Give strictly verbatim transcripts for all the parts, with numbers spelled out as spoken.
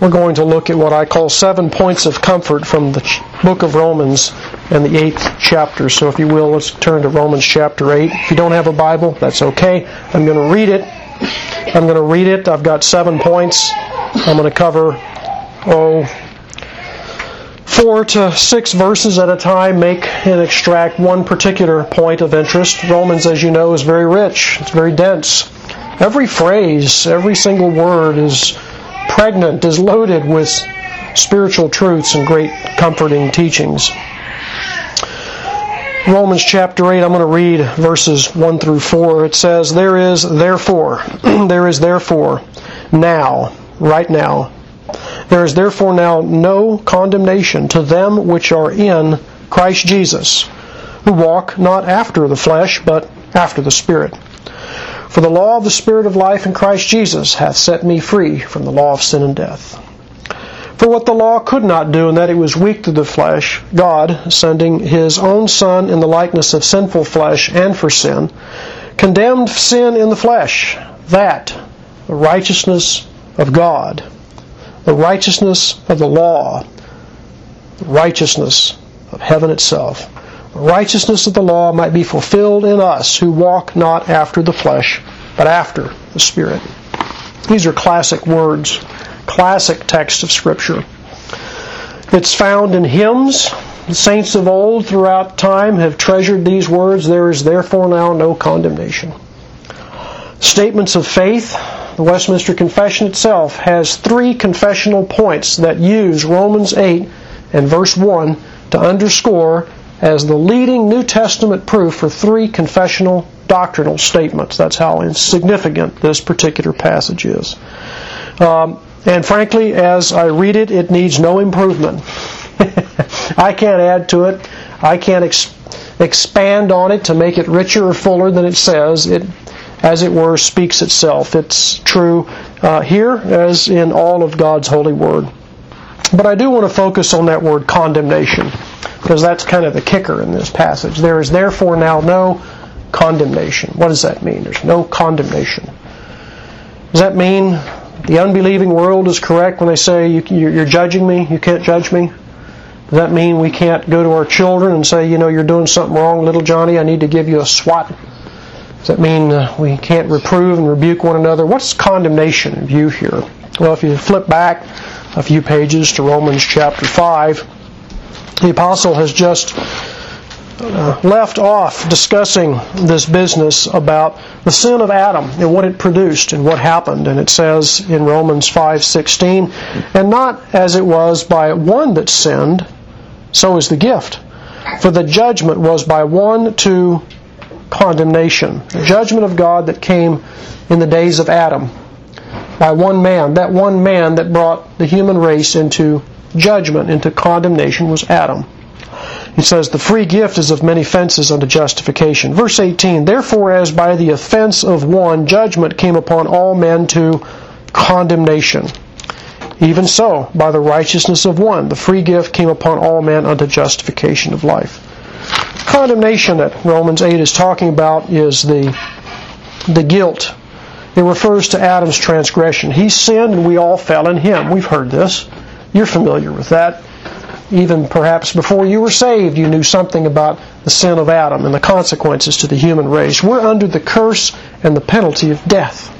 we're going to look at what I call seven points of comfort from the book of Romans and the eighth chapter. So if you will, let's turn to Romans chapter eight. If you don't have a Bible, that's okay. I'm going to read it. I'm going to read it. I've got seven points. I'm going to cover, oh, four to six verses at a time, make and extract one particular point of interest. Romans, as you know, is very rich. It's very dense. Every phrase, every single word is pregnant, is loaded with spiritual truths and great comforting teachings. Romans chapter eight, I'm going to read verses one through four. It says, There is therefore, there is therefore now, right now, there is therefore now no condemnation to them which are in Christ Jesus, who walk not after the flesh, but after the Spirit. For the law of the Spirit of life in Christ Jesus hath set me free from the law of sin and death. For what the law could not do, in that it was weak through the flesh, God, sending His own Son in the likeness of sinful flesh and for sin, condemned sin in the flesh, that the righteousness of God, the righteousness of the law, the righteousness of heaven itself, the righteousness of the law might be fulfilled in us who walk not after the flesh, but after the Spirit. These are classic words, classic text of Scripture. It's found in hymns. The saints of old throughout time have treasured these words, There is therefore now no condemnation. Statements of faith. The Westminster Confession itself has three confessional points that use Romans eight and verse one to underscore as the leading New Testament proof for three confessional doctrinal statements. That's how insignificant this particular passage is. Um, and frankly, as I read it, it needs no improvement. I can't add to it. I can't ex- expand on it to make it richer or fuller than it says. It, as it were, speaks itself. It's true uh, here as in all of God's holy word. But I do want to focus on that word condemnation, because that's kind of the kicker in this passage. There is therefore now no condemnation. What does that mean? There's no condemnation. Does that mean the unbelieving world is correct when they say, you, you're judging me, you can't judge me? Does that mean we can't go to our children and say, you know, you're doing something wrong, little Johnny, I need to give you a swat? Does that mean uh, we can't reprove and rebuke one another? What's condemnation in view here? Well, if you flip back a few pages to Romans chapter five, the apostle has just uh, left off discussing this business about the sin of Adam and what it produced and what happened. And it says in Romans five sixteen, And not as it was by one that sinned, so is the gift. For the judgment was by one to condemnation. The judgment of God that came in the days of Adam by one man. That one man that brought the human race into judgment, into condemnation, was Adam. He says, the free gift is of many offenses unto justification. Verse eighteen, Therefore as by the offense of one judgment came upon all men to condemnation, even so by the righteousness of one the free gift came upon all men unto justification of life. Condemnation that Romans eight is talking about is the, the guilt. It refers to Adam's transgression. He sinned and we all fell in him. We've heard this. You're familiar with that. Even perhaps before you were saved, you knew something about the sin of Adam and the consequences to the human race. We're under the curse and the penalty of death.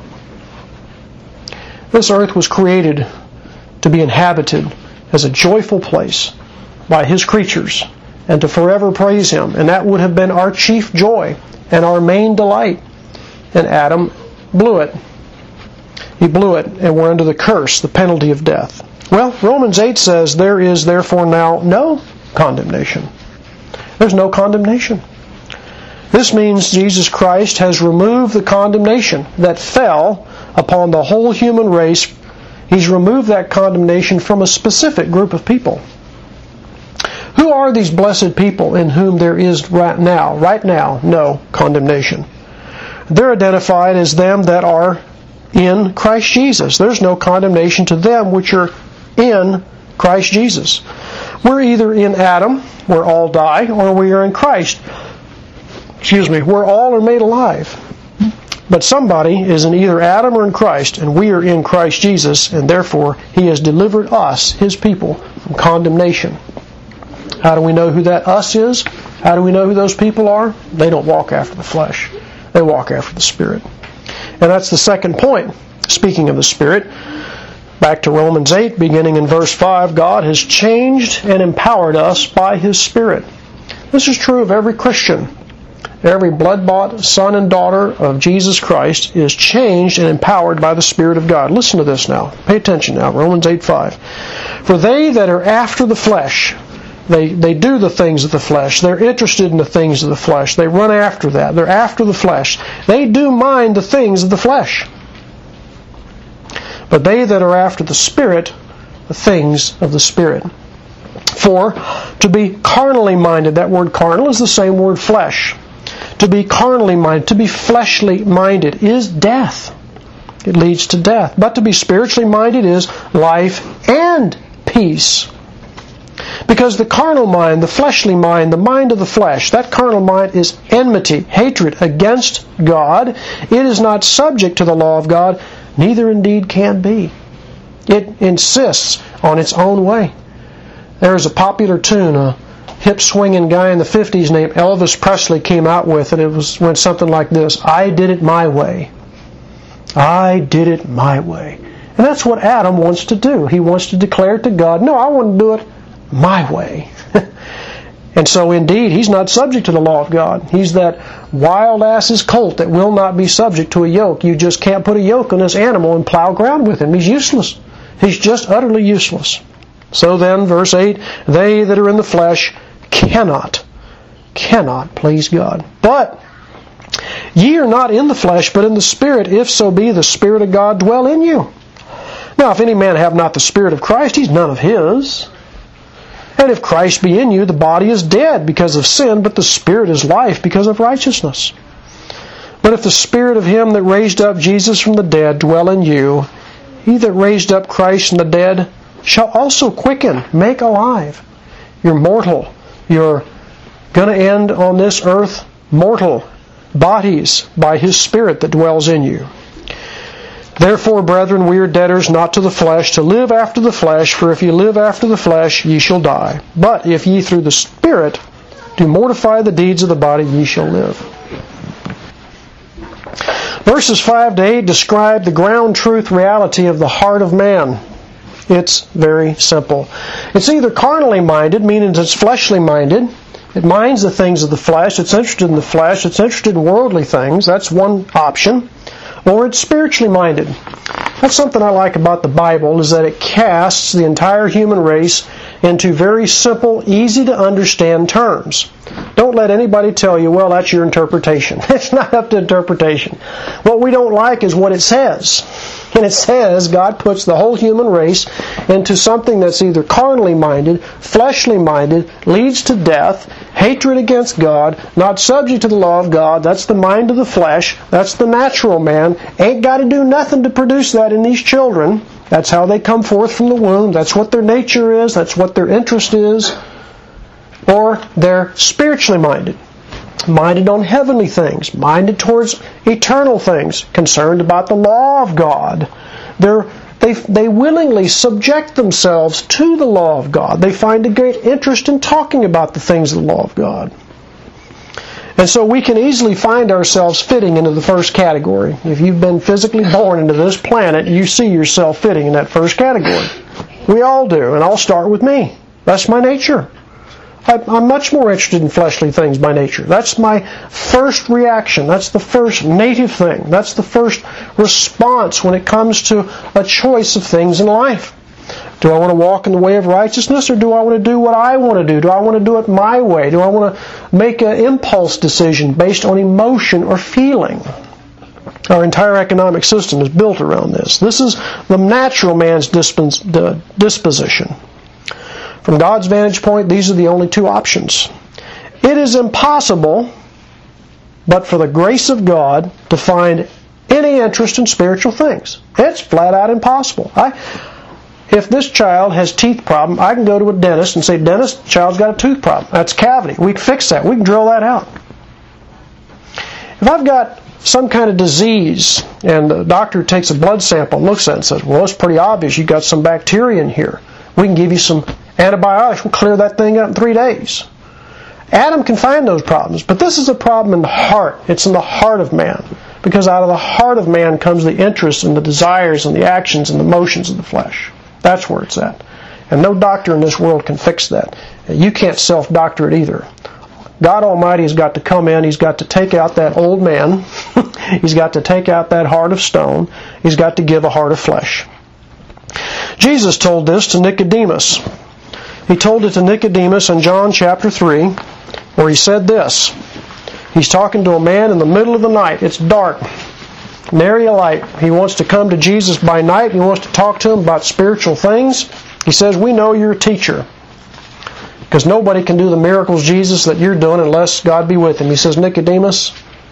This earth was created to be inhabited as a joyful place by His creatures and to forever praise Him. And that would have been our chief joy and our main delight. And Adam blew it. He blew it, and we're under the curse, the penalty of death. Well, Romans eight says, There is therefore now no condemnation. There's no condemnation. This means Jesus Christ has removed the condemnation that fell upon the whole human race. He's removed that condemnation from a specific group of people. Who are these blessed people in whom there is right now, right now, no condemnation? They're identified as them that are in Christ Jesus. There's no condemnation to them which are in Christ Jesus. We're either in Adam, where all die, or we are in Christ, excuse me, where all are made alive. But somebody is in either Adam or in Christ, and we are in Christ Jesus, and therefore He has delivered us, His people, from condemnation. How do we know who that us is? How do we know who those people are? They don't walk after the flesh. They walk after the Spirit. And that's the second point. Speaking of the Spirit, back to Romans eight, beginning in verse five, God has changed and empowered us by His Spirit. This is true of every Christian. Every blood-bought son and daughter of Jesus Christ is changed and empowered by the Spirit of God. Listen to this now. Pay attention now. Romans eight five. For they that are after the flesh, they, they do the things of the flesh. They're interested in the things of the flesh. They run after that. They're after the flesh. They do mind the things of the flesh. But they that are after the Spirit, the things of the Spirit. For to be carnally minded, that word carnal is the same word flesh. To be carnally minded, to be fleshly minded is death. It leads to death. But to be spiritually minded is life and peace. Because the carnal mind, the fleshly mind, the mind of the flesh, that carnal mind is enmity, hatred against God. It is not subject to the law of God, neither indeed can be. It insists on its own way. There is a popular tune, a hip-swinging guy in the fifties named Elvis Presley came out with, and it was went something like this: I did it my way. I did it my way. And that's what Adam wants to do. He wants to declare to God, no, I want to do it my way. And so indeed, he's not subject to the law of God. He's that wild-ass's colt that will not be subject to a yoke. You just can't put a yoke on this animal and plow ground with him. He's useless. He's just utterly useless. So then, verse eight, they that are in the flesh cannot, cannot please God. But ye are not in the flesh, but in the Spirit, if so be the Spirit of God dwell in you. Now, if any man have not the Spirit of Christ, he's none of his. And if Christ be in you, the body is dead because of sin, but the Spirit is life because of righteousness. But if the Spirit of Him that raised up Jesus from the dead dwell in you, He that raised up Christ from the dead shall also quicken, make alive. You're mortal. You're going to end on this earth mortal bodies by His Spirit that dwells in you. Therefore, brethren, we are debtors not to the flesh, to live after the flesh, for if ye live after the flesh, ye shall die. But if ye through the Spirit do mortify the deeds of the body, ye shall live. Verses five to eight describe the ground truth reality of the heart of man. It's very simple. It's either carnally minded, meaning it's fleshly minded. It minds the things of the flesh. It's interested in the flesh. It's interested in worldly things. That's one option. Or it's spiritually minded. That's something I like about the Bible, is that it casts the entire human race into very simple, easy to understand terms. Don't let anybody tell you, well, that's your interpretation. It's not up to interpretation. What we don't like is what it says. And it says God puts the whole human race into something that's either carnally minded, fleshly minded, leads to death, hatred against God, not subject to the law of God. That's the mind of the flesh. That's the natural man. Ain't got to do nothing to produce that in these children. That's how they come forth from the womb. That's what their nature is. That's what their interest is. Or they're spiritually minded. Minded on heavenly things. Minded towards eternal things. Concerned about the law of God. They're, they, they willingly subject themselves to the law of God. They find a great interest in talking about the things of the law of God. And so we can easily find ourselves fitting into the first category. If you've been physically born into this planet, you see yourself fitting in that first category. We all do, and I'll start with me. That's my nature. I'm much more interested in fleshly things by nature. That's my first reaction. That's the first native thing. That's the first response when it comes to a choice of things in life. Do I want to walk in the way of righteousness, or do I want to do what I want to do? Do I want to do it my way? Do I want to make an impulse decision based on emotion or feeling? Our entire economic system is built around this. This is the natural man's disposition. From God's vantage point, these are the only two options. It is impossible, but for the grace of God, to find any interest in spiritual things. It's flat out impossible. I, if this child has teeth problem, I can go to a dentist and say, dentist, the child's got a tooth problem. That's cavity. We can fix that. We can drill that out. If I've got some kind of disease, and the doctor takes a blood sample and looks at it and says, well, it's pretty obvious you've got some bacteria in here. We can give you some antibiotics. We'll clear that thing out in three days. Adam can find those problems, but this is a problem in the heart. It's in the heart of man, because out of the heart of man comes the interests and the desires and the actions and the motions of the flesh. That's where it's at. And no doctor in this world can fix that. You can't self-doctor it either. God Almighty has got to come in. He's got to take out that old man. He's got to take out that heart of stone. He's got to give a heart of flesh. Jesus told this to Nicodemus. He told it to Nicodemus in John chapter three, where he said this. He's talking to a man in the middle of the night. It's dark. Nary a light. He wants to come to Jesus by night. He wants to talk to him about spiritual things. He says, we know you're a teacher. Because nobody can do the miracles, Jesus, that you're doing unless God be with him. He says, Nicodemus,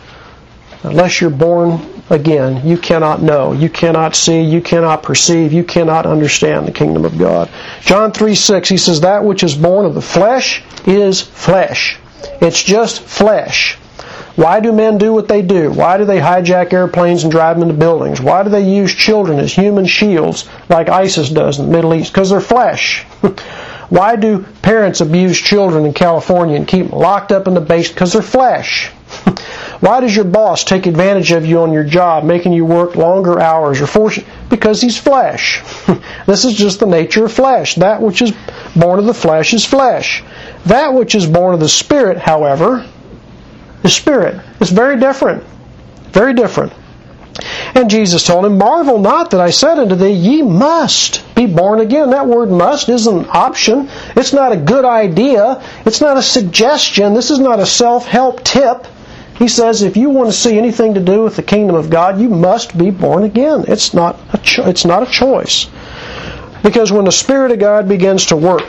unless you're born again, you cannot know, you cannot see, you cannot perceive, you cannot understand the kingdom of God. John three six, he says, that which is born of the flesh is flesh. It's just flesh. Why do men do what they do? Why do they hijack airplanes and drive them into buildings? Why do they use children as human shields like ISIS does in the Middle East? Because they're flesh. Why do parents abuse children in California and keep them locked up in the basement? Because they're flesh. Why does your boss take advantage of you on your job, making you work longer hours or force you? Because he's flesh. This is just the nature of flesh. That which is born of the flesh is flesh. That which is born of the Spirit, however, is spirit. It's very different. Very different. And Jesus told him, marvel not that I said unto thee, ye must be born again. That word must isn't an option. It's not a good idea. It's not a suggestion. This is not a self-help tip. He says if you want to see anything to do with the kingdom of God, you must be born again. It's not a cho- it's not a choice. Because when the Spirit of God begins to work,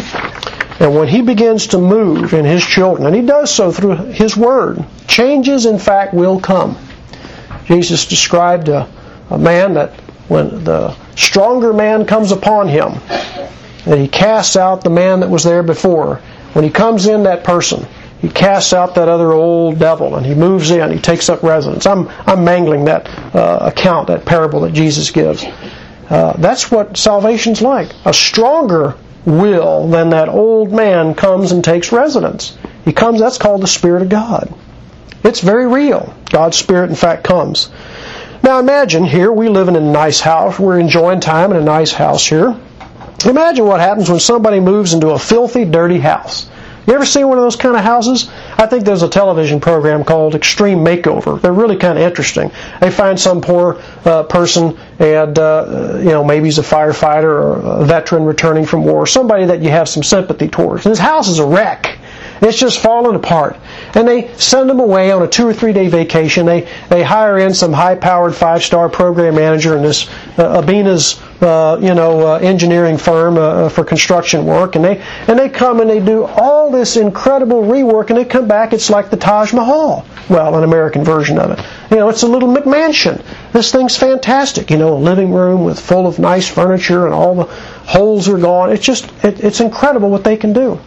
and when He begins to move in His children, and He does so through His Word, changes in fact will come. Jesus described a, a man that when the stronger man comes upon him, that he casts out the man that was there before. When he comes in that person, he casts out that other old devil and he moves in, he takes up residence. I'm, I'm mangling that uh, account, that parable that Jesus gives. Uh, that's what salvation's like. A stronger will than that old man comes and takes residence. He comes, that's called the Spirit of God. It's very real. God's Spirit, in fact, comes. Now imagine here, we live in a nice house. We're enjoying time in a nice house here. Imagine what happens when somebody moves into a filthy, dirty house. You ever seen one of those kind of houses? I think there's a television program called Extreme Makeover. They're really kind of interesting. They find some poor uh, person, and uh, you know, maybe he's a firefighter or a veteran returning from war, somebody that you have some sympathy towards. And his house is a wreck. It's just falling apart. And they send them away on a two or three day vacation. They they hire in some high-powered five-star program manager in this uh, Abina's uh, you know uh, engineering firm uh, for construction work, and they and they come and they do all this incredible rework, and they come back. It's like the Taj Mahal. Well, an American version of it. You know, it's a little McMansion. This thing's fantastic. You know, a living room with full of nice furniture, and all the holes are gone. It's just it, it's incredible what they can do.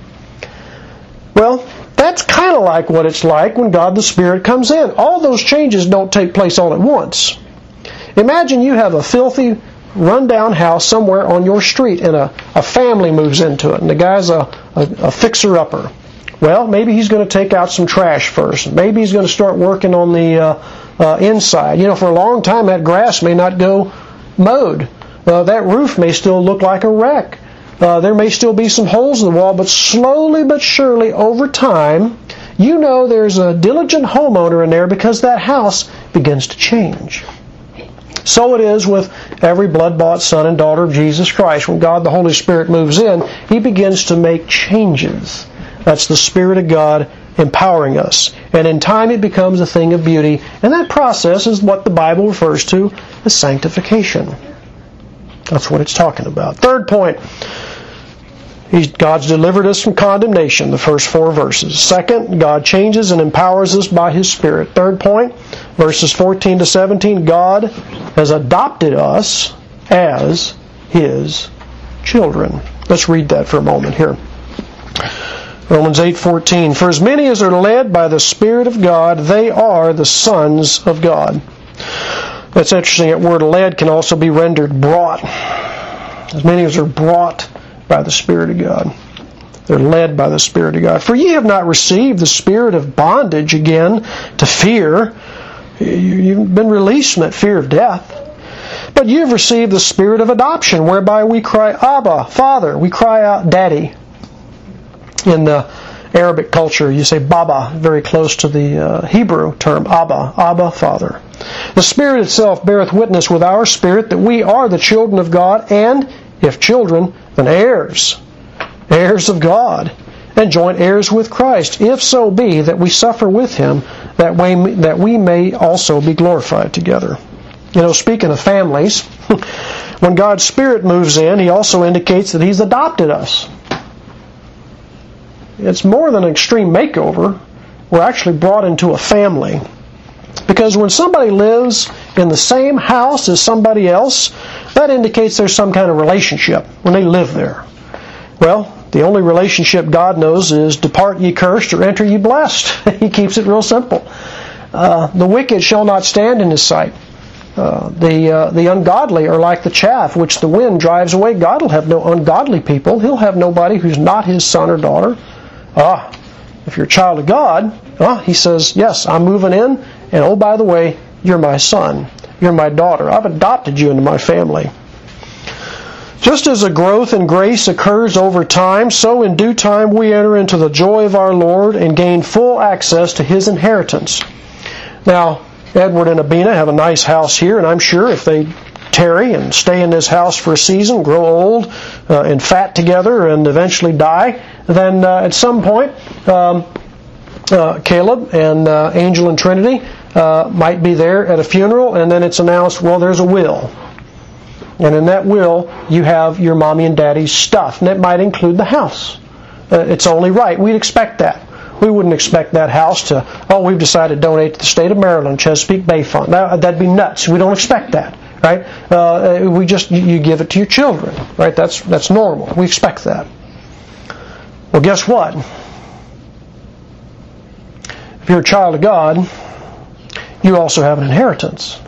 Well, that's kind of like what it's like when God the Spirit comes in. All those changes don't take place all at once. Imagine you have a filthy, run-down house somewhere on your street, and a, a family moves into it, and the guy's a, a, a fixer-upper. Well, maybe he's going to take out some trash first. Maybe he's going to start working on the uh, uh, inside. You know, for a long time, that grass may not go mowed. Uh, that roof may still look like a wreck. Uh, there may still be some holes in the wall, but slowly but surely over time, you know there's a diligent homeowner in there because that house begins to change. So it is with every blood-bought son and daughter of Jesus Christ. When God the Holy Spirit moves in, He begins to make changes. That's the Spirit of God empowering us. And in time it becomes a thing of beauty. And that process is what the Bible refers to as sanctification. That's what it's talking about. Third point. He's, God's delivered us from condemnation, the first four verses. Second, God changes and empowers us by His Spirit. Third point, verses fourteen to seventeen, God has adopted us as His children. Let's read that for a moment here. Romans eight fourteen, for as many as are led by the Spirit of God, they are the sons of God. That's interesting. That word led can also be rendered brought. As many as are brought by the Spirit of God. They're led by the Spirit of God. For ye have not received the spirit of bondage again to fear. You've been released from that fear of death. But you have received the spirit of adoption, whereby we cry, Abba, Father. We cry out, Daddy. In the Arabic culture, you say Baba, very close to the uh, Hebrew term, Abba, Abba, Father. The Spirit itself beareth witness with our spirit that we are the children of God, and, if children, then heirs. Heirs of God, and joint heirs with Christ, if so be that we suffer with Him, that way that we may also be glorified together. You know, speaking of families, when God's Spirit moves in, He also indicates that He's adopted us. It's more than an extreme makeover. We're actually brought into a family. Because when somebody lives in the same house as somebody else, that indicates there's some kind of relationship when they live there. Well, the only relationship God knows is depart ye cursed or enter ye blessed. He keeps it real simple. Uh, the wicked shall not stand in His sight. Uh, the uh, the ungodly are like the chaff which the wind drives away. God will have no ungodly people. He'll have nobody who's not His son or daughter. Ah, if you're a child of God, ah, He says, yes, I'm moving in, and oh, by the way, you're my son. You're my daughter. I've adopted you into my family. Just as a growth in grace occurs over time, so in due time we enter into the joy of our Lord and gain full access to His inheritance. Now, Edward and Abina have a nice house here, and I'm sure if they tarry and stay in this house for a season, grow old uh, and fat together, and eventually die, then uh, at some point, um, uh, Caleb and uh, Angel and Trinity uh, might be there at a funeral, and then it's announced, well, there's a will. And in that will, you have your mommy and daddy's stuff. And it might include the house. Uh, it's only right. We'd expect that. We wouldn't expect that house to, oh, we've decided to donate to the state of Maryland, Chesapeake Bay Fund. That, that'd be nuts. We don't expect that. Right? Uh, we just, you give it to your children. Right? That's, that's normal. We expect that. Well, guess what? If you're a child of God, you also have an inheritance.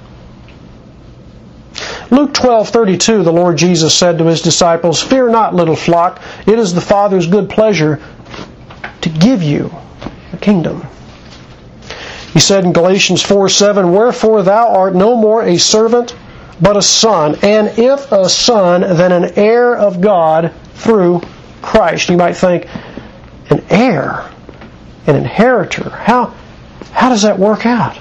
Luke twelve thirty-two, the Lord Jesus said to His disciples, fear not, little flock, it is the Father's good pleasure to give you the kingdom. He said in Galatians four seven, wherefore thou art no more a servant, but a son, and if a son, then an heir of God through Christ. You might think, an heir, an inheritor, how, how does that work out?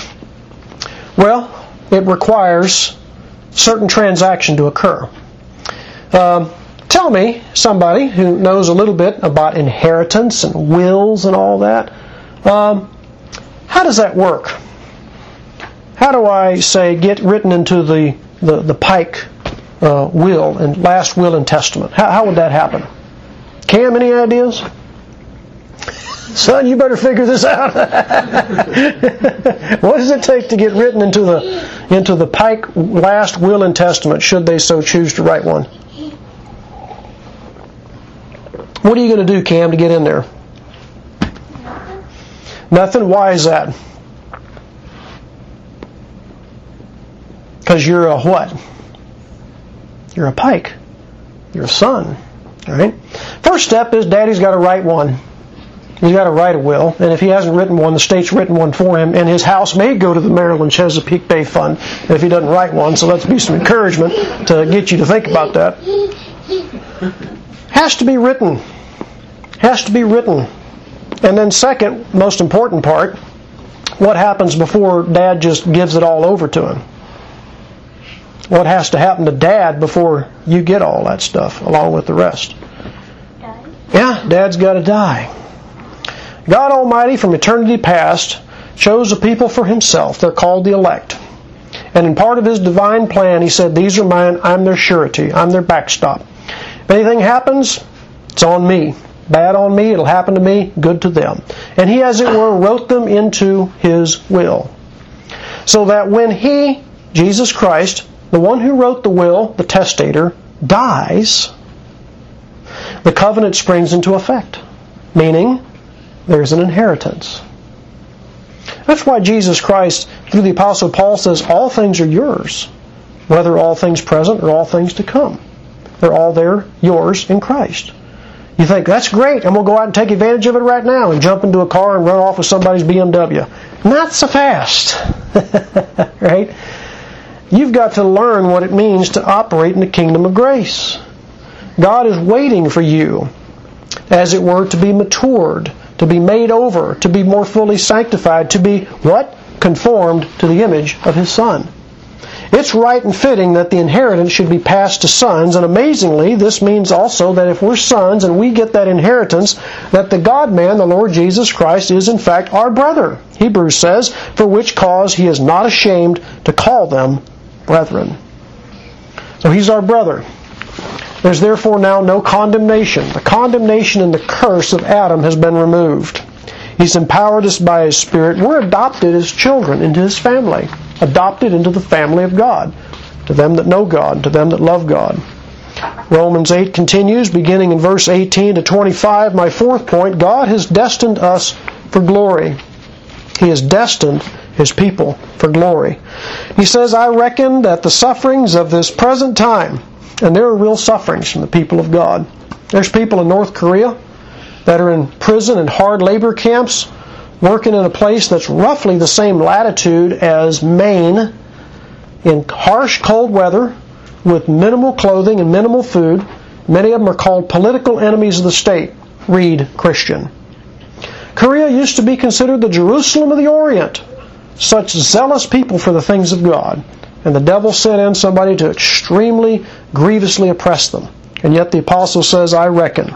Well, it requires certain transaction to occur. Um, tell me, somebody who knows a little bit about inheritance and wills and all that, um, how does that work? How do I, say, get written into the, the, the Pike uh, will and last will and testament? How, how would that happen? Cam, any ideas? Son, you better figure this out. What does it take to get written into the into the Pike last will and testament, should they so choose to write one? What are you going to do, Cam, to get in there? Nothing? Why is that? Because you're a what? You're a Pike. You're a son. All right? First step is Daddy's got to write one. He's got to write a will, and if he hasn't written one, the state's written one for him, and his house may go to the Maryland Chesapeake Bay Fund if he doesn't write one, so let's be some encouragement to get you to think about that. Has to be written. Has to be written. And then second, most important part, what happens before Dad just gives it all over to him? What has to happen to Dad before you get all that stuff, along with the rest? Die. Yeah, Dad's got to die. God Almighty, from eternity past, chose a people for Himself. They're called the elect. And in part of His divine plan, He said, these are mine, I'm their surety, I'm their backstop. If anything happens, it's on me. Bad on me, it'll happen to me, good to them. And He, as it were, wrote them into His will. So that when He, Jesus Christ, the one who wrote the will, the testator, dies, the covenant springs into effect. meaning there's an inheritance. That's why Jesus Christ, through the Apostle Paul, says all things are yours, whether all things present or all things to come. They're all there, yours in Christ. You think, that's great, I'm going to go out and take advantage of it right now and jump into a car and run off with somebody's B M W. Not so fast. Right? You've got to learn what it means to operate in the kingdom of grace. God is waiting for you, as it were, to be matured, to be made over, to be more fully sanctified, to be, what? Conformed to the image of His Son. It's right and fitting that the inheritance should be passed to sons, and amazingly, this means also that if we're sons and we get that inheritance, that the God-man, the Lord Jesus Christ, is in fact our brother. Hebrews says, for which cause He is not ashamed to call them brethren. So He's our brother. There's therefore now no condemnation. The condemnation and the curse of Adam has been removed. He's empowered us by His Spirit. We're adopted as children into His family. Adopted into the family of God. To them that know God, to them that love God. Romans eight continues, beginning in verse eighteen to twenty-five. My fourth point, God has destined us for glory. He has destined His people for glory. He says, I reckon that the sufferings of this present time, and there are real sufferings from the people of God. There's people in North Korea that are in prison and hard labor camps, working in a place that's roughly the same latitude as Maine, in harsh cold weather, with minimal clothing and minimal food. Many of them are called political enemies of the state. Read Christian. Korea used to be considered the Jerusalem of the Orient. Such zealous people for the things of God. And the devil sent in somebody to extremely, grievously oppress them. And yet the apostle says, I reckon,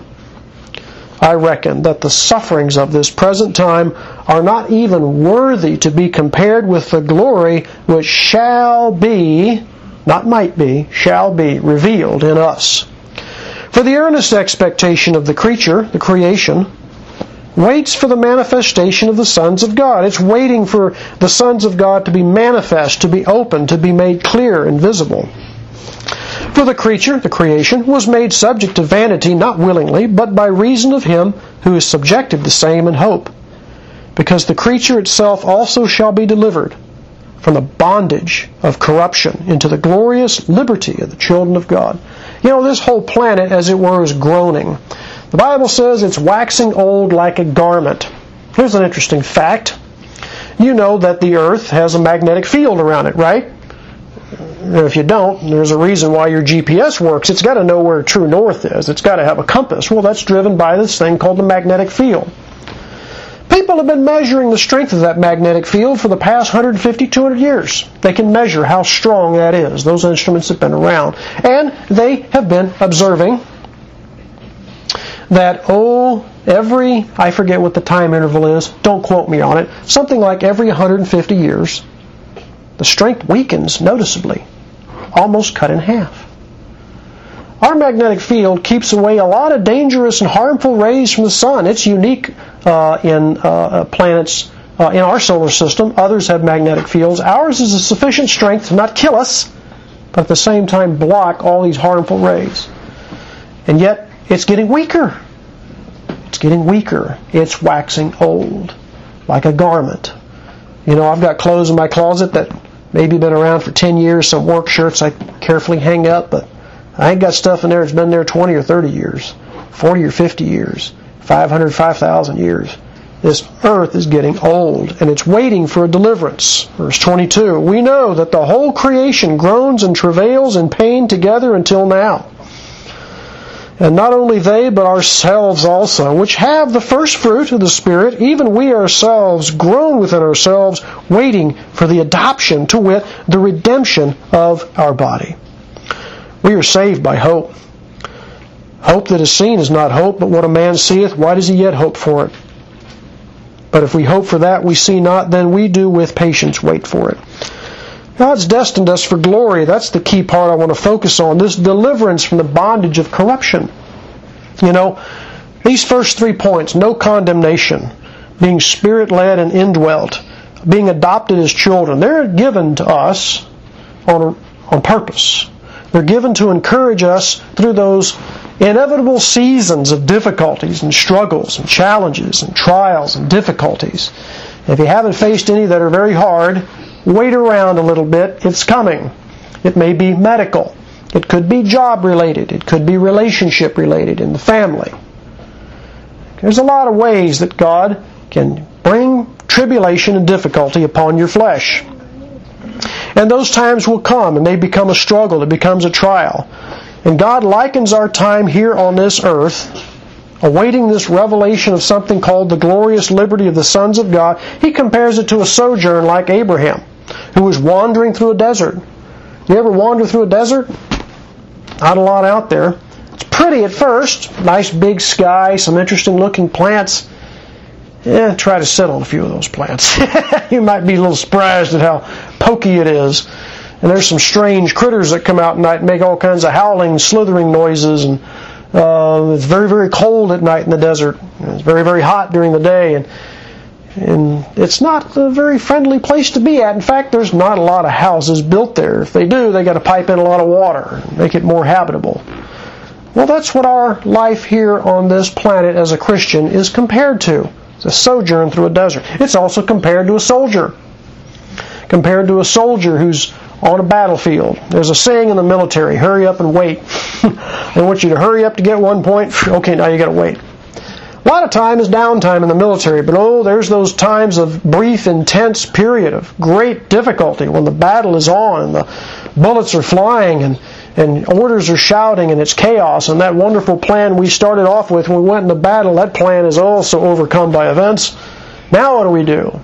I reckon that the sufferings of this present time are not even worthy to be compared with the glory which shall be, not might be, shall be revealed in us. For the earnest expectation of the creature, the creation, waits for the manifestation of the sons of God. It's waiting for the sons of God to be manifest, to be open, to be made clear and visible. For the creature, the creation, was made subject to vanity, not willingly, but by reason of Him who is subjected the same in hope. Because the creature itself also shall be delivered from the bondage of corruption into the glorious liberty of the children of God. You know, this whole planet, as it were, is groaning. The Bible says it's waxing old like a garment. Here's an interesting fact. You know that the earth has a magnetic field around it, right? If you don't, there's a reason why your G P S works. It's got to know where true north is. It's got to have a compass. Well, that's driven by this thing called the magnetic field. People have been measuring the strength of that magnetic field for the past one hundred fifty, two hundred years. They can measure how strong that is. Those instruments have been around. And they have been observing that, oh, every, I forget what the time interval is, don't quote me on it, something like every one hundred fifty years, the strength weakens noticeably, almost cut in half. Our magnetic field keeps away a lot of dangerous and harmful rays from the sun. It's unique uh, in uh, planets uh, in our solar system. Others have magnetic fields. Ours is a sufficient strength to not kill us, but at the same time block all these harmful rays. And yet, it's getting weaker. It's getting weaker. It's waxing old, like a garment. You know, I've got clothes in my closet that maybe been around for ten years, some work shirts I carefully hang up, but I ain't got stuff in there that's been there twenty or thirty years, forty or fifty years, five hundred, five thousand years. This earth is getting old, and it's waiting for a deliverance. Verse twenty-two, we know that the whole creation groans and travails in pain together until now. And not only they, but ourselves also, which have the first fruit of the Spirit, even we ourselves groan within ourselves, waiting for the adoption, to wit, the redemption of our body. We are saved by hope. Hope that is seen is not hope, but what a man seeth, why does he yet hope for it? But if we hope for that we see not, then we do with patience wait for it. God's destined us for glory. That's the key part I want to focus on. This deliverance from the bondage of corruption. You know, these first three points, no condemnation, being Spirit-led and indwelt, being adopted as children, they're given to us on, on purpose. They're given to encourage us through those inevitable seasons of difficulties and struggles and challenges and trials and difficulties. If you haven't faced any that are very hard, wait around a little bit. It's coming. It may be medical. It could be job related. It could be relationship related in the family. There's a lot of ways that God can bring tribulation and difficulty upon your flesh. And those times will come, and they become a struggle. It becomes a trial. And God likens our time here on this earth, awaiting this revelation of something called the glorious liberty of the sons of God. He compares it to a sojourn like Abraham, who was wandering through a desert. You ever wander through a desert? Not a lot out there. It's pretty at first. Nice big sky, some interesting looking plants. Yeah, try to sit on a few of those plants. You might be a little surprised at how pokey it is. And there's some strange critters that come out at night and make all kinds of howling, slithering noises. And uh, it's very, very cold at night in the desert. It's very, very hot during the day. And, and it's not a very friendly place to be at. In fact, there's not a lot of houses built there. If they do, they got to pipe in a lot of water and make it more habitable. Well, that's what our life here on this planet as a Christian is compared to. It's a sojourn through a desert. It's also compared to a soldier. Compared to a soldier who's on a battlefield. There's a saying in the military, hurry up and wait. They want you to hurry up to get one point. Okay, now you got to wait. A lot of time is downtime in the military, but oh, there's those times of brief, intense period of great difficulty when the battle is on and the bullets are flying and And orders are shouting and it's chaos, and that wonderful plan we started off with when we went into battle, that plan is also overcome by events. Now what do we do?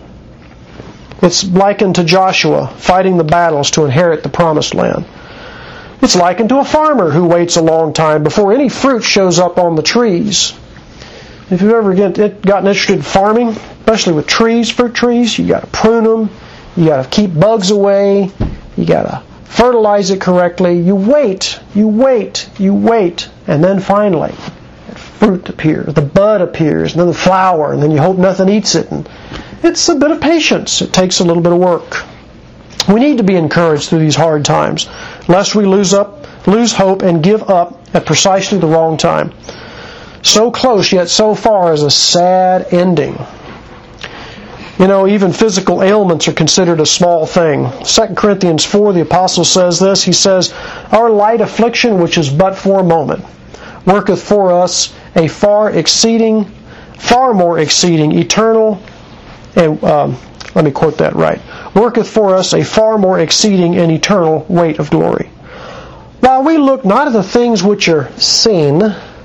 It's likened to Joshua fighting the battles to inherit the promised land. It's likened to a farmer who waits a long time before any fruit shows up on the trees. If you've ever get, gotten interested in farming, especially with trees, fruit trees, you got to prune them, you got to keep bugs away, you got to fertilize it correctly. You wait, you wait, you wait, and then finally, the fruit appears, the bud appears, and then the flower, and then you hope nothing eats it. And it's a bit of patience. It takes a little bit of work. We need to be encouraged through these hard times, lest we lose up, lose hope, and give up at precisely the wrong time. So close, yet so far is a sad ending. You know, even physical ailments are considered a small thing. Second Corinthians four, the apostle says this. He says, our light affliction, which is but for a moment, worketh for us a far exceeding, far more exceeding, eternal, and um, let me quote that right, worketh for us a far more exceeding and eternal weight of glory. While we look not at the things which are seen,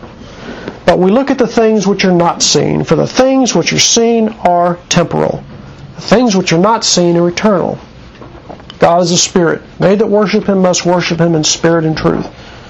but we look at the things which are not seen. For the things which are seen are temporal. The things which are not seen are eternal. God is a spirit. They that worship Him must worship Him in spirit and truth.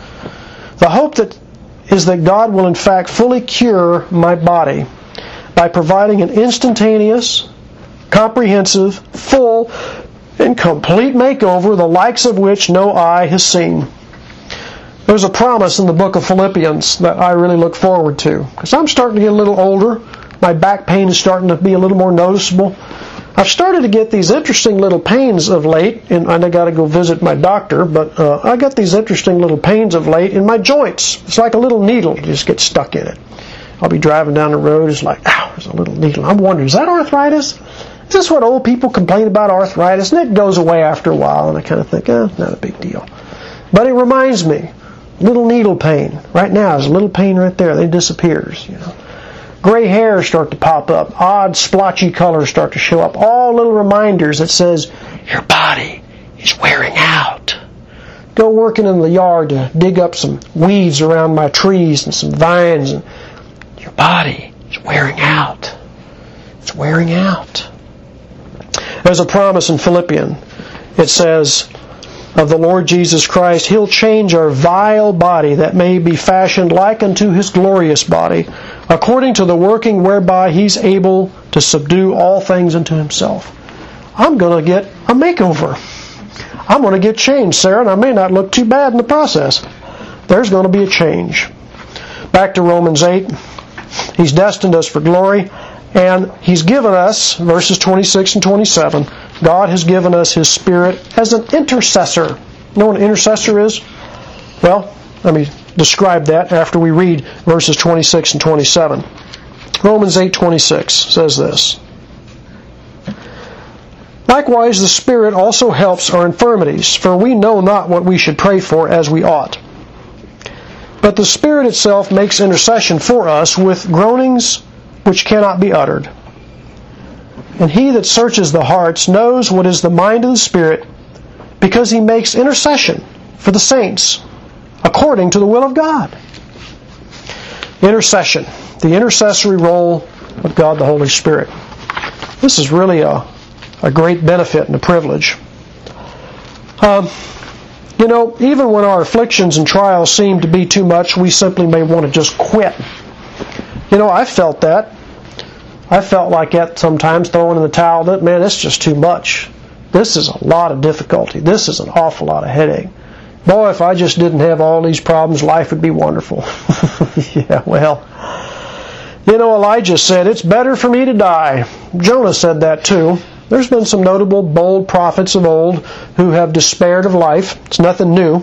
The hope that is that God will in fact fully cure my body by providing an instantaneous, comprehensive, full, and complete makeover, the likes of which no eye has seen. There's a promise in the book of Philippians that I really look forward to. Because I'm starting to get a little older. My back pain is starting to be a little more noticeable. I've started to get these interesting little pains of late, and I got to go visit my doctor, but uh, I got these interesting little pains of late in my joints. It's like a little needle just gets stuck in it. I'll be driving down the road, it's like, ow, there's a little needle. I'm wondering, is that arthritis? Is this what old people complain about, arthritis? And it goes away after a while, and I kind of think, eh, not a big deal. But it reminds me, little needle pain. Right now, there's a little pain right there. It disappears, you know. Gray hairs start to pop up. Odd, splotchy colors start to show up. All little reminders that says, your body is wearing out. Go working in the yard to dig up some weeds around my trees and some vines. And your body is wearing out. It's wearing out. There's a promise in Philippians. It says, of the Lord Jesus Christ, He'll change our vile body that may be fashioned like unto His glorious body, according to the working whereby He's able to subdue all things unto Himself. I'm going to get a makeover. I'm going to get changed, Sarah, and I may not look too bad in the process. There's going to be a change. Back to Romans eight. He's destined us for glory, and He's given us, verses twenty-six and twenty-seven, God has given us His Spirit as an intercessor. You know what an intercessor is? Well, let me describe that after we read verses twenty-six and twenty-seven. Romans eight twenty-six says this. Likewise, the Spirit also helps our infirmities, for we know not what we should pray for as we ought. But the Spirit itself makes intercession for us with groanings which cannot be uttered. And he that searches the hearts knows what is the mind of the Spirit, because he makes intercession for the saints according to the will of God. Intercession, the intercessory role of God the Holy Spirit. This is really a, a great benefit and a privilege. Um, you know, even when our afflictions and trials seem to be too much, we simply may want to just quit. You know, I felt that. I felt like that sometimes, throwing in the towel, that, man, it's just too much. This is a lot of difficulty. This is an awful lot of headache. Boy, if I just didn't have all these problems, life would be wonderful. Yeah, well, you know, Elijah said, it's better for me to die. Jonah said that too. There's been some notable, bold prophets of old who have despaired of life. It's nothing new.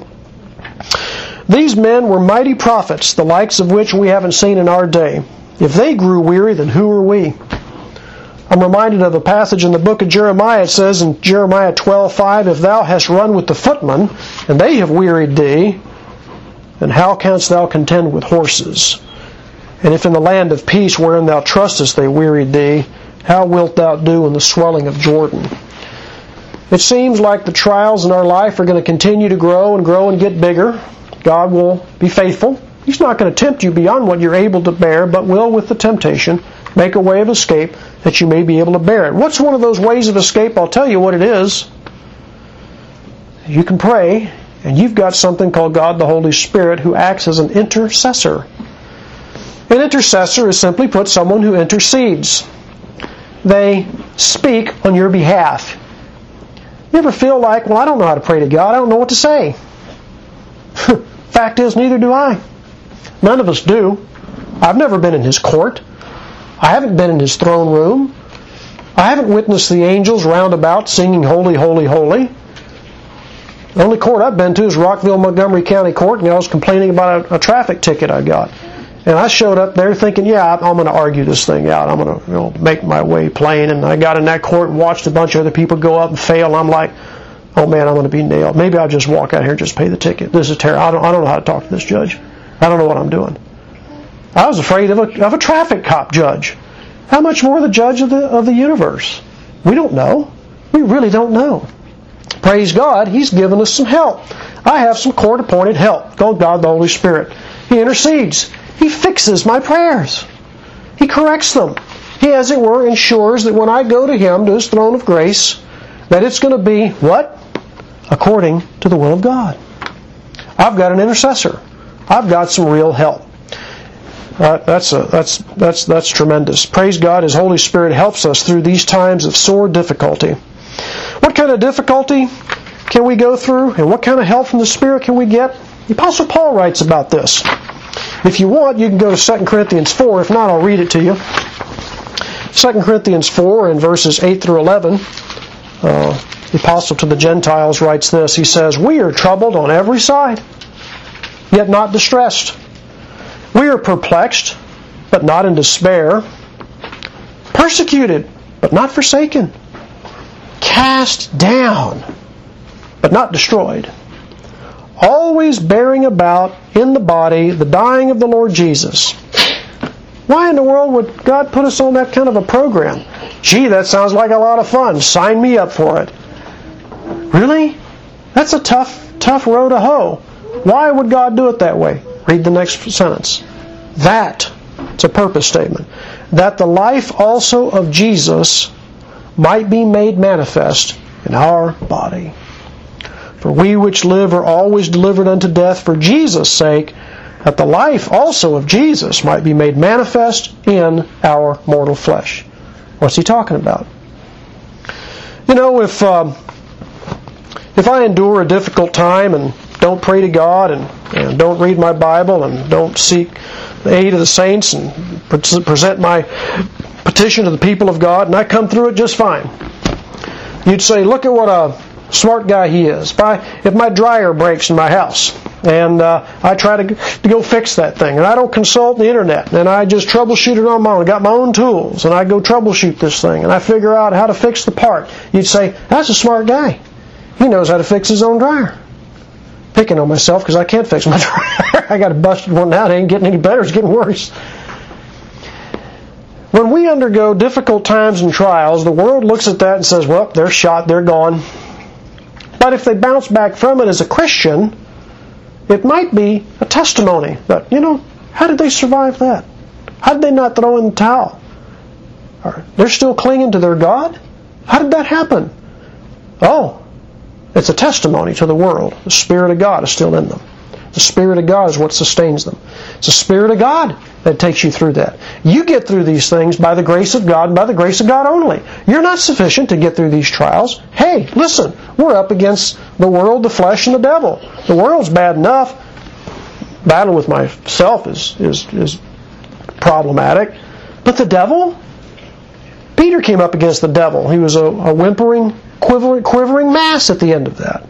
These men were mighty prophets, the likes of which we haven't seen in our day. If they grew weary, then who are we? I'm reminded of a passage in the book of Jeremiah. It says in Jeremiah twelve five, if thou hast run with the footmen, and they have wearied thee, then how canst thou contend with horses? And if in the land of peace wherein thou trustest they wearied thee, how wilt thou do in the swelling of Jordan? It seems like the trials in our life are going to continue to grow and grow and get bigger. God will be faithful. He's not going to tempt you beyond what you're able to bear, but will, with the temptation, make a way of escape that you may be able to bear it. What's one of those ways of escape? I'll tell you what it is. You can pray, and you've got something called God the Holy Spirit who acts as an intercessor. An intercessor is simply put someone who intercedes. They speak on your behalf. You ever feel like, well, I don't know how to pray to God. I don't know what to say. Fact is, neither do I. None of us do. I've never been in His court. I haven't been in His throne room. I haven't witnessed the angels round about singing, holy, holy, holy. The only court I've been to is Rockville, Montgomery County Court, and I was complaining about a, a traffic ticket I got. And I showed up there thinking, yeah, I'm going to argue this thing out. I'm going to, you know, make my way plain. And I got in that court and watched a bunch of other people go up and fail. And I'm like, oh man, I'm going to be nailed. Maybe I'll just walk out here and just pay the ticket. This is terrible. I don't, I don't know how to talk to this judge. I don't know what I'm doing. I was afraid of a, of a traffic cop judge. How much more the judge of the, of the universe? We don't know. We really don't know. Praise God, He's given us some help. I have some court-appointed help called God the Holy Spirit. He intercedes. He fixes my prayers. He corrects them. He, as it were, ensures that when I go to Him, to His throne of grace, that it's going to be, what? According to the will of God. I've got an intercessor. I've got some real help. Uh, that's, a, that's, that's, that's tremendous. Praise God, His Holy Spirit helps us through these times of sore difficulty. What kind of difficulty can we go through? And what kind of help from the Spirit can we get? The Apostle Paul writes about this. If you want, you can go to Second Corinthians four. If not, I'll read it to you. Second Corinthians four in verses eight through eleven. Uh, the Apostle to the Gentiles writes this. He says, we are troubled on every side, yet not distressed. We are perplexed, but not in despair. Persecuted, but not forsaken. Cast down, but not destroyed. Always bearing about in the body the dying of the Lord Jesus. Why in the world would God put us on that kind of a program? Gee, that sounds like a lot of fun. Sign me up for it. Really? That's a tough, tough row to hoe. Why would God do it that way? Read the next sentence. That, it's a purpose statement, that the life also of Jesus might be made manifest in our body. For we which live are always delivered unto death for Jesus' sake, that the life also of Jesus might be made manifest in our mortal flesh. What's he talking about? You know, if um, if I endure a difficult time and don't pray to God and, and don't read my Bible and don't seek the aid of the saints and present my petition to the people of God, and I come through it just fine, you'd say, look at what a Smart guy he is. If, I, if my dryer breaks in my house, and uh, I try to, to go fix that thing, and I don't consult the internet, and I just troubleshoot it on my own, I got my own tools, and I go troubleshoot this thing, and I figure out how to fix the part, you'd say, that's a smart guy. He knows how to fix his own dryer. Picking on myself because I can't fix my dryer. I got a busted one now. It ain't getting any better. It's getting worse. When we undergo difficult times and trials, the world looks at that and says, well, they're shot, they're gone. But if they bounce back from it as a Christian, it might be a testimony that, you know, how did they survive that? How did they not throw in the towel? Or they're still clinging to their God? How did that happen? Oh, it's a testimony to the world. The Spirit of God is still in them. The Spirit of God is what sustains them. It's the Spirit of God that takes you through that. You get through these things by the grace of God and by the grace of God only. You're not sufficient to get through these trials. Hey, listen, we're up against the world, the flesh, and the devil. The world's bad enough. Battle with myself is, is, is problematic. But the devil? Peter came up against the devil. He was a, a whimpering, quivering, quivering mass at the end of that.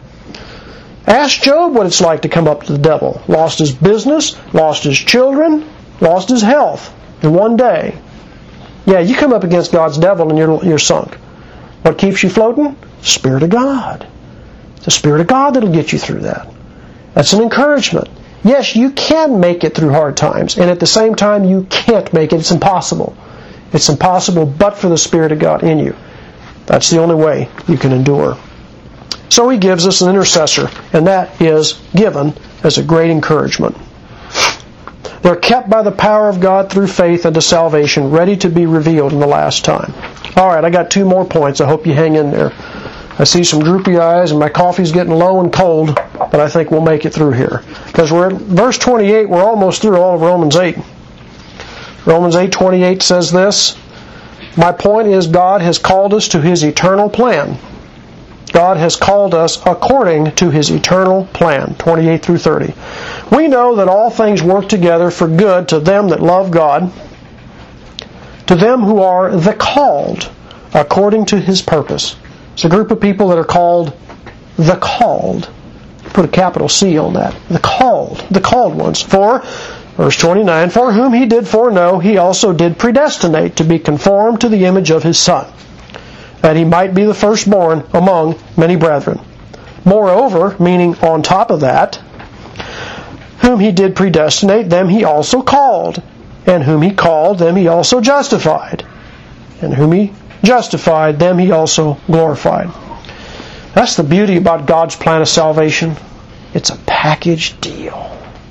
Ask Job what it's like to come up to the devil. Lost his business, lost his children, lost his health in one day. Yeah, you come up against God's devil and you're, you're sunk. What keeps you floating? The Spirit of God. It's the Spirit of God that'll get you through that. That's an encouragement. Yes, you can make it through hard times, and at the same time you can't make it. It's impossible. It's impossible but for the Spirit of God in you. That's the only way you can endure. So he gives us an intercessor, and that is given as a great encouragement. They're kept by the power of God through faith unto salvation, ready to be revealed in the last time. All right, I got two more points. I hope you hang in there. I see some droopy eyes, and my coffee's getting low and cold, but I think we'll make it through here. Because we're at verse twenty-eight, we're almost through all of Romans eight. Romans eight twenty-eight says this, my point is God has called us to His eternal plan. God has called us according to His eternal plan, twenty-eight through thirty. We know that all things work together for good to them that love God, to them who are the called according to His purpose. It's a group of people that are called the called. Put a capital C on that. The called. The called ones. For, verse twenty-nine, for whom He did foreknow, He also did predestinate to be conformed to the image of His Son, that He might be the firstborn among many brethren. Moreover, meaning on top of that, whom He did predestinate, them He also called. And whom He called, them He also justified. And whom He justified, them He also glorified. That's the beauty about God's plan of salvation. It's a package deal.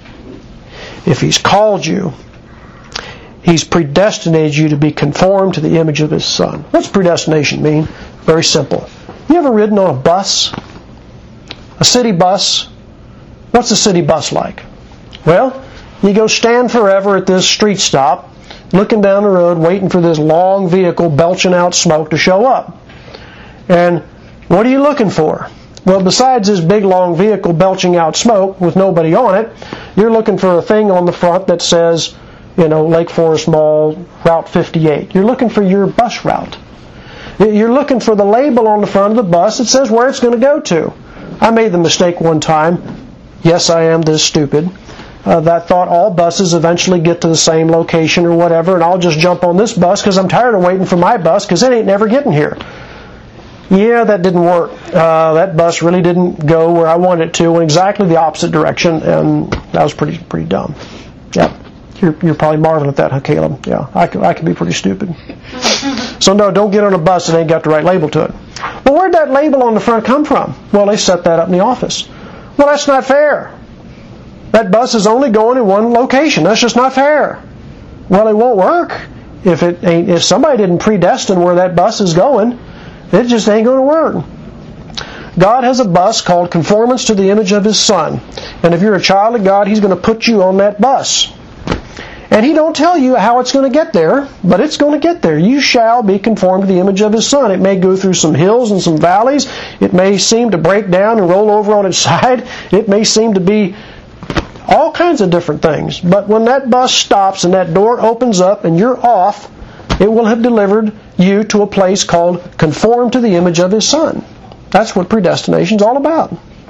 If He's called you, He's predestinated you to be conformed to the image of His Son. What's predestination mean? Very simple. You ever ridden on a bus? A city bus? What's a city bus like? Well, you go stand forever at this street stop, looking down the road, waiting for this long vehicle belching out smoke to show up. And what are you looking for? Well, besides this big long vehicle belching out smoke with nobody on it, you're looking for a thing on the front that says, you know, Lake Forest Mall, Route fifty-eight. You're looking for your bus route. You're looking for the label on the front of the bus that says where it's going to go to. I made the mistake one time. Yes, I am this stupid. Uh, that thought all buses eventually get to the same location or whatever, and I'll just jump on this bus because I'm tired of waiting for my bus because it ain't never getting here. Yeah, that didn't work. Uh, that bus really didn't go where I wanted it to, in exactly the opposite direction, and that was pretty pretty dumb. Yeah, you're, you're probably marveling at that, huh, Caleb? Yeah, I can, I can be pretty stupid. So no, don't get on a bus that ain't got the right label to it. Well, where'd that label on the front come from? Well, they set that up in the office. Well, that's not fair. That bus is only going in one location. That's just not fair. Well, it won't work if it ain't, if somebody didn't predestine where that bus is going. It just ain't going to work. God has a bus called Conformance to the Image of His Son. And if you're a child of God, He's going to put you on that bus. And He don't tell you how it's going to get there, but it's going to get there. You shall be conformed to the image of His Son. It may go through some hills and some valleys. It may seem to break down and roll over on its side. It may seem to be all kinds of different things. But when that bus stops and that door opens up and you're off, it will have delivered you to a place called conformed to the image of His Son. That's what predestination is all about.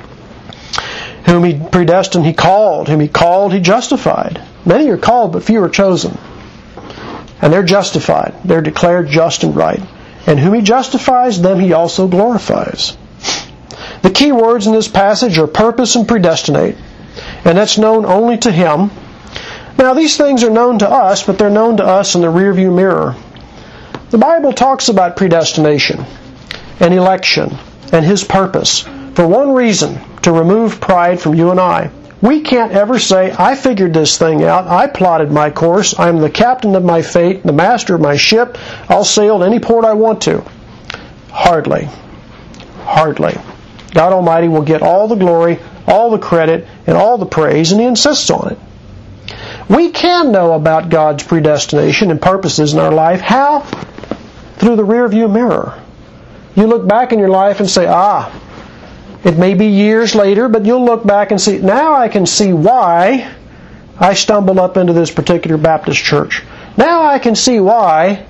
Whom He predestined, He called. Whom He called, He justified. Many are called, but few are chosen. And they're justified. They're declared just and right. And whom He justifies, them He also glorifies. The key words in this passage are purpose and predestinate. And that's known only to Him. Now, these things are known to us, but they're known to us in the rearview mirror. The Bible talks about predestination and election and His purpose for one reason, to remove pride from you and I. We can't ever say, I figured this thing out, I plotted my course, I'm the captain of my fate, the master of my ship, I'll sail to any port I want to. Hardly. Hardly. God Almighty will get all the glory, all the credit, and all the praise, and He insists on it. We can know about God's predestination and purposes in our life. How? Through the rearview mirror. You look back in your life and say, ah, it may be years later, but you'll look back and see, now I can see why I stumbled up into this particular Baptist church. Now I can see why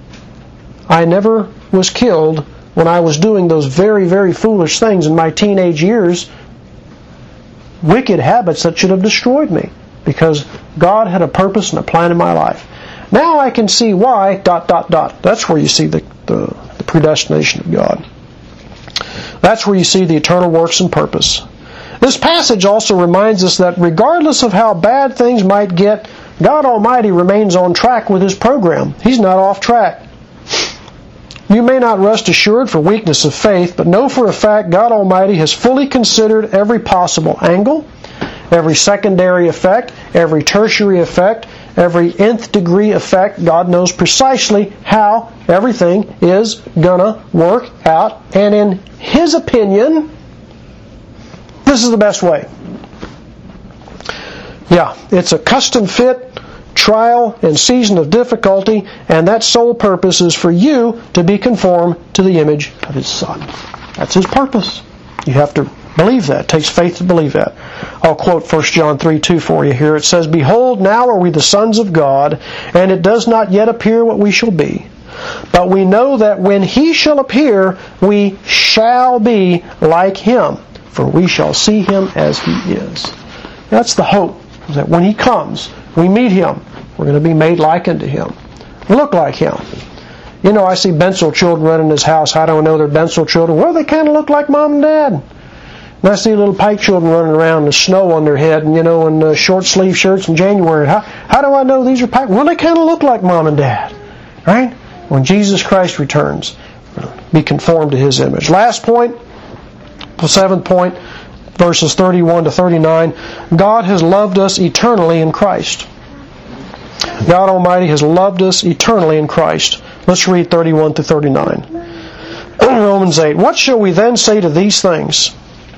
I never was killed when I was doing those very, very foolish things in my teenage years. Wicked habits that should have destroyed me. Because God had a purpose and a plan in my life. Now I can see why, dot, dot, dot. That's where you see the, the, the predestination of God. That's where you see the eternal works and purpose. This passage also reminds us that regardless of how bad things might get, God Almighty remains on track with His program. He's not off track. You may not rest assured for weakness of faith, but know for a fact God Almighty has fully considered every possible angle, every secondary effect, every tertiary effect, every nth degree effect. God knows precisely how everything is gonna work out, and in His opinion, this is the best way. Yeah, it's a custom fit trial and season of difficulty, and that sole purpose is for you to be conformed to the image of His Son. That's His purpose. You have to believe that. It takes faith to believe that. I'll quote First John three two for you here. It says, Behold, now are we the sons of God, and it does not yet appear what we shall be. But we know that when He shall appear, we shall be like Him, for we shall see Him as He is. That's the hope, that when He comes, we meet Him. We're going to be made like unto Him. Look like Him. You know, I see Bensel children running His house. How do I know they're Bensel children? Well, they kind of look like Mom and Dad. And I see little Pike children running around with snow on their head, and you know, in uh, short sleeve shirts in January. How, how do I know these are Pike? Well, they kind of look like Mom and Dad. Right? When Jesus Christ returns, be conformed to His image. Last point, the seventh point, verses thirty-one to thirty-nine. God has loved us eternally in Christ. God Almighty has loved us eternally in Christ. Let's read thirty-one to thirty-nine. Romans eight. What shall we then say to these things?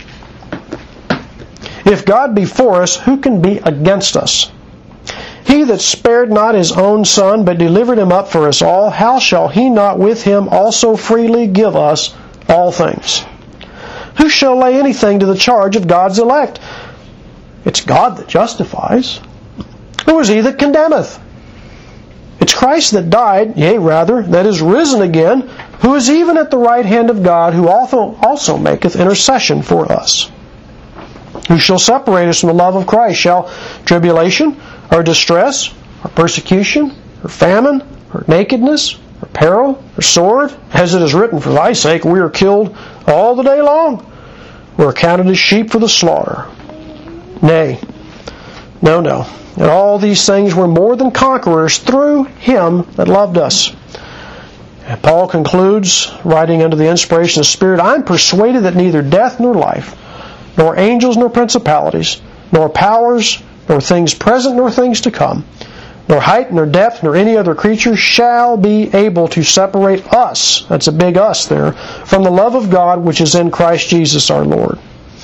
If God be for us, who can be against us? He that spared not His own Son, but delivered Him up for us all, how shall He not with Him also freely give us all things? Who shall lay anything to the charge of God's elect? It's God that justifies. Who is He that condemneth? It's Christ that died, yea, rather, that is risen again, who is even at the right hand of God, who also, also maketh intercession for us. Who shall separate us from the love of Christ? Shall tribulation, or distress, or persecution, or famine, or nakedness, or peril, or sword? As it is written, for thy sake we are killed all the day long. We are counted as sheep for the slaughter. Nay, no, no. And all these things were more than conquerors through Him that loved us. And Paul concludes, writing under the inspiration of the Spirit, I am persuaded that neither death nor life, nor angels nor principalities, nor powers, nor things present nor things to come, nor height nor depth nor any other creature shall be able to separate us, that's a big us there, from the love of God which is in Christ Jesus our Lord.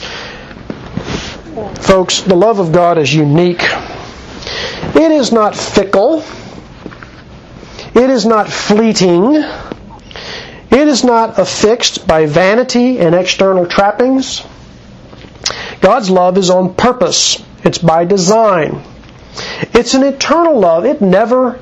Folks, the love of God is unique. It is not fickle. It is not fleeting. It is not affixed by vanity and external trappings. God's love is on purpose. It's by design. It's an eternal love. It never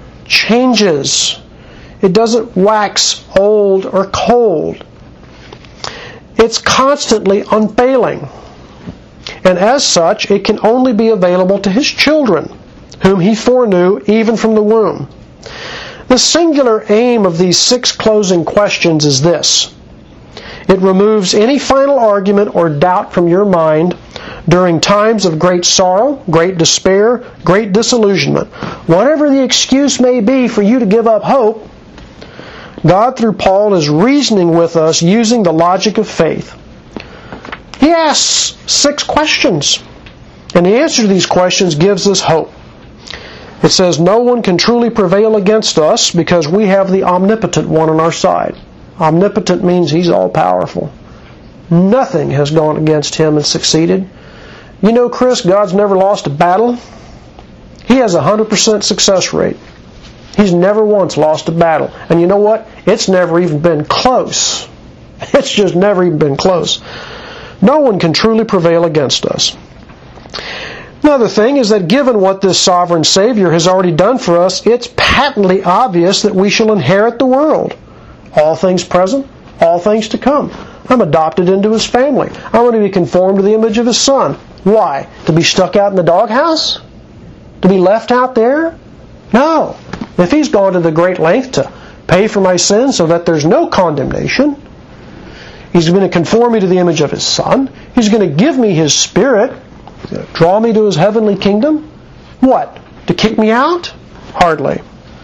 changes. It doesn't wax old or cold. It's constantly unfailing. And as such, it can only be available to His children, whom He foreknew even from the womb. The singular aim of these six closing questions is this. It removes any final argument or doubt from your mind during times of great sorrow, great despair, great disillusionment. Whatever the excuse may be for you to give up hope, God, through Paul, is reasoning with us using the logic of faith. He asks six questions, and the answer to these questions gives us hope. It says, no one can truly prevail against us because we have the omnipotent one on our side. Omnipotent means He's all-powerful. Nothing has gone against Him and succeeded. You know, Chris, God's never lost a battle. He has a one hundred percent success rate. He's never once lost a battle. And you know what? It's never even been close. It's just never even been close. No one can truly prevail against us. Another thing is that given what this sovereign Savior has already done for us, it's patently obvious that we shall inherit the world. All things present, all things to come. I'm adopted into His family. I'm going to be conformed to the image of His Son. Why? To be stuck out in the doghouse? To be left out there? No. If He's gone to the great length to pay for my sins so that there's no condemnation, He's going to conform me to the image of His Son. He's going to give me His Spirit. He's going to draw me to His heavenly kingdom. What? To kick me out? Hardly.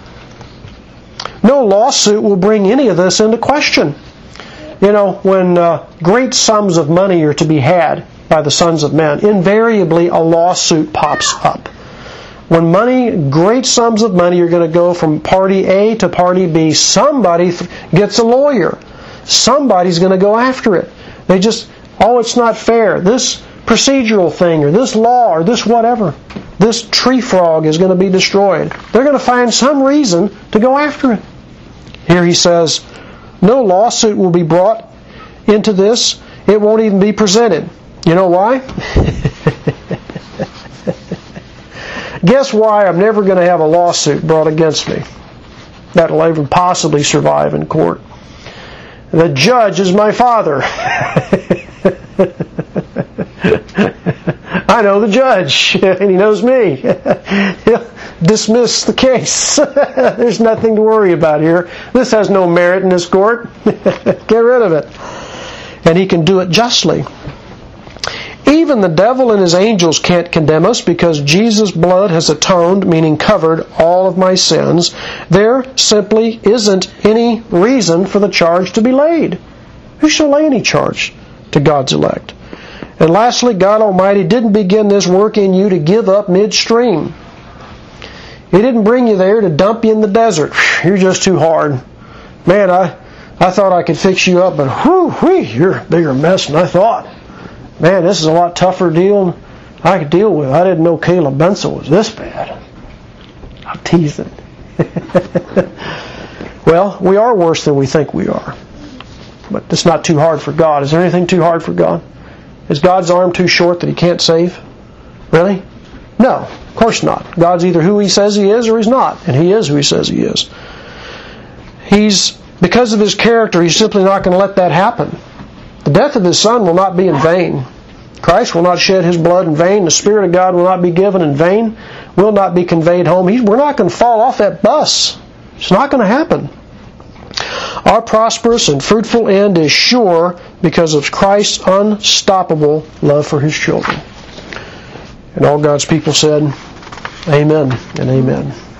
No lawsuit will bring any of this into question. You know, when uh, great sums of money are to be had by the sons of men, invariably a lawsuit pops up. When money, great sums of money are going to go from party A to party B, somebody gets a lawyer. Somebody's going to go after it. They just, oh, it's not fair. This procedural thing, or this law, or this whatever, this tree frog is going to be destroyed. They're going to find some reason to go after it. Here he says, no lawsuit will be brought into this. It won't even be presented. You know why? Guess why I'm never going to have a lawsuit brought against me that will even possibly survive in court. The judge is my father. I know the judge, and he knows me. He'll dismiss the case. There's nothing to worry about here. This has no merit in this court. Get rid of it. And he can do it justly. Even the devil and his angels can't condemn us because Jesus' blood has atoned, meaning covered, all of my sins. There simply isn't any reason for the charge to be laid. Who shall lay any charge to God's elect? And lastly, God Almighty didn't begin this work in you to give up midstream. He didn't bring you there to dump you in the desert. You're just too hard. Man, I, I thought I could fix you up, but whew, whee, you're a bigger mess than I thought. Man, this is a lot tougher deal than I could deal with. I didn't know Caleb Benson was this bad. I'm teasing. Well, we are worse than we think we are. But it's not too hard for God. Is there anything too hard for God? Is God's arm too short that He can't save? Really? No, of course not. God's either who He says He is or He's not. And He is who He says He is. He's, because of His character, He's simply not going to let that happen. The death of His Son will not be in vain. Christ will not shed His blood in vain. The Spirit of God will not be given in vain. Will not be conveyed home. He, we're not going to fall off that bus. It's not going to happen. Our prosperous and fruitful end is sure because of Christ's unstoppable love for His children. And all God's people said, Amen and amen.